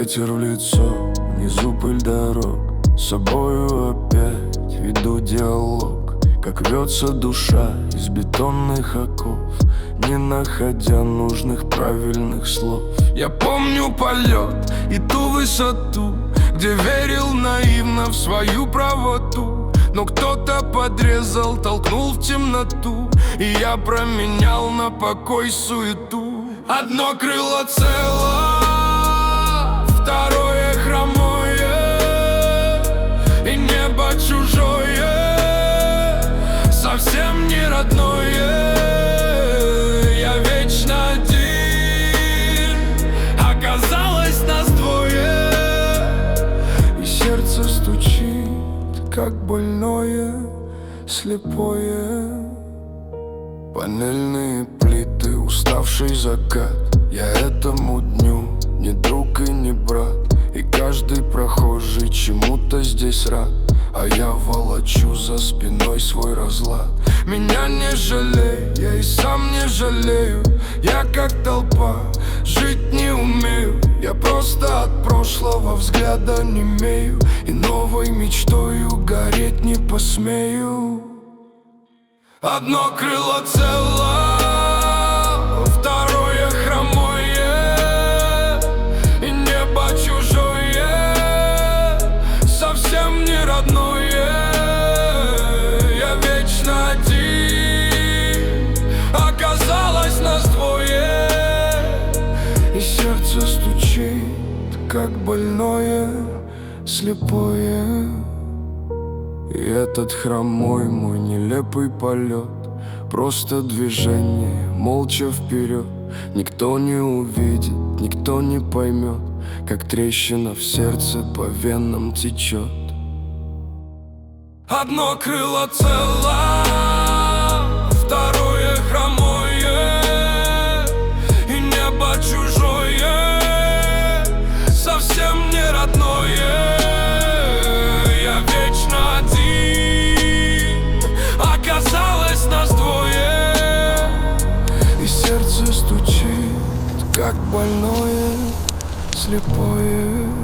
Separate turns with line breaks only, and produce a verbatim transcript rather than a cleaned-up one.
Ветер в лицо, внизу пыль дорог. С собою опять веду диалог. Как рвется душа из бетонных оков, не находя нужных правильных слов. Я помню полет и ту высоту, где верил наивно в свою правоту. Но кто-то подрезал, толкнул в темноту, и я променял на покой суету. Одно крыло цело, второе хромое, и небо чужое, совсем не родное. Я вечно один, оказалось нас двое, и сердце стучит, как больное, слепое. Панельные плиты, уставший закат. Я этому дню не друг и не брат, и каждый прохожий чему-то здесь рад. А я волочу за спиной свой разлад. Меня не жалей, я и сам не жалею. Я как толпа, жить не умею. Я просто от прошлого взгляда немею, и новой мечтою гореть не посмею. Одно крыло цело, второе хромое, и небо чужое, совсем не родное. Я вечно один, оказалось нас двое, и сердце стучит, как больное, слепое. И этот хромой мой нелепый полет, просто движение, молча вперед. Никто не увидит, никто не поймет, как трещина в сердце по венам течет. Одно крыло цело, второе хромое, и небо чужое, совсем не родное. Я вечно один, оказалось нас двое, и сердце стучит, как больное, слепое.